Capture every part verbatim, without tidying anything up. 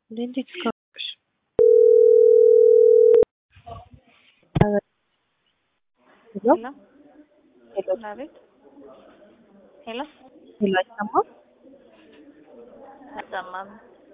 እንዴት እስካሁን ሄሎ ሄሎ ሄሎ አቤት። ሄሎ ሄሎ አይሰማም? አይሰማም።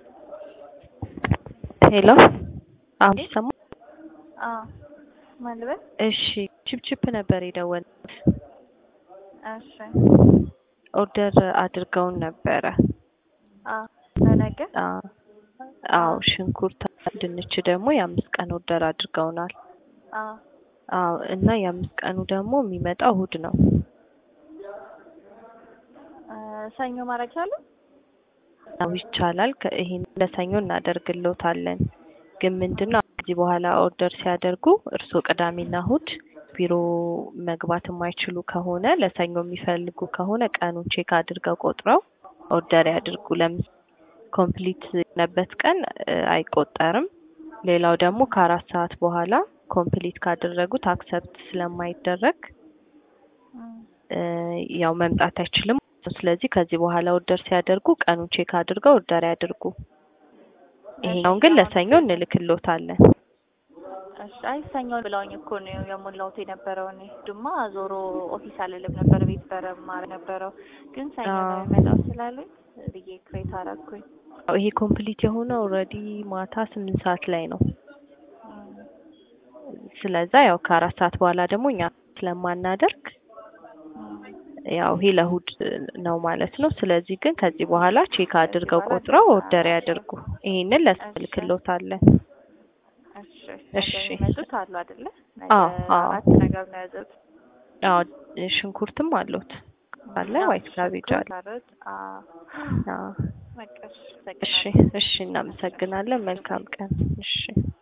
ሄሎ አሁን ይሰማል? አዎ ማን ልበል? እሺ ቺፕቺፕ ነበር የደወልኩት። እሺ ኦርደር አድርገውን ነበረ። አዎ ለነገ? አዎ አዎ ሽንኩርት፣ ድንች ደግሞ የአምስት ቀን ኦርደር አድርገውናል። አዎ አዎ እና የአምስት ቀኑ ደግሞ የሚመጣው እሑድ ነው። ሰኞ ማድረግ ይቻላል? አዎ ይቻላል። ይሄን ለሰኞ እናደርግልዎታለን። ግን ምንድነው ከዚህ በኋላ ኦርደር ሲያደርጉ እርስዎ ቅዳሜና እሑድ ቢሮ መግባት የማይችሉ ከሆነ ለሰኞ የሚፈልጉ ከሆነ ቀኑን ቼክ አድርገው ቆጥረው ኦርደር ያድርጉ። ለምሳሌ ኮምፕሊት የሆነበት ቀን አይቆጠርም። ሌላው ደግሞ ከአራት ሰዓት በኋላ ኮምፕሊት ካደረጉት አክሰፕት ስለማይደረግ ያው መምጣት አይችልም። ስለዚህ ከዚህ በኋላ ኦርደር ሲያደርጉ ቀኑን ቼክ አድርገው ኦርደር ያድርጉ። ይሄኛውን ግን ለሰኞ እንልክልዎታለን። እሺ አይ ሰኞ ብለውኝ እኮ ነው የሞላሁት የነበረው። እኔ ድማ ዞሮ ኦፊስ አልልም ነበር ቤት በረማር ነበረው። ግን ሰኞ ነው የሚመጣው ስላሉኝ ብዬ ክሬት አደረኩኝ። ይሄ ኮምፕሊት የሆነው ኦልሬዲ ማታ ስምንት ሰዓት ላይ ነው። ስለዛ ያው ከአራት ሰዓት በኋላ ደግሞ እኛ ስለማናደርግ ያው ይሄ ለእሑድ ነው ማለት ነው። ስለዚህ ግን ከዚህ በኋላ ቼክ አድርገው ቆጥረው ኦርደር ያድርጉ። ይሄንን ለስልክልዎታለን። እሺ እሺ የሚመጡት አሉ አይደለ? አዎ አዎ አራት ነገር ነው ያዘዙት። አዎ ሽንኩርትም አለዎት አለ ዋይት ካቤጅ አለ። አዎ በቃ እሺ እሺ እናመሰግናለን። መልካም ቀን። እሺ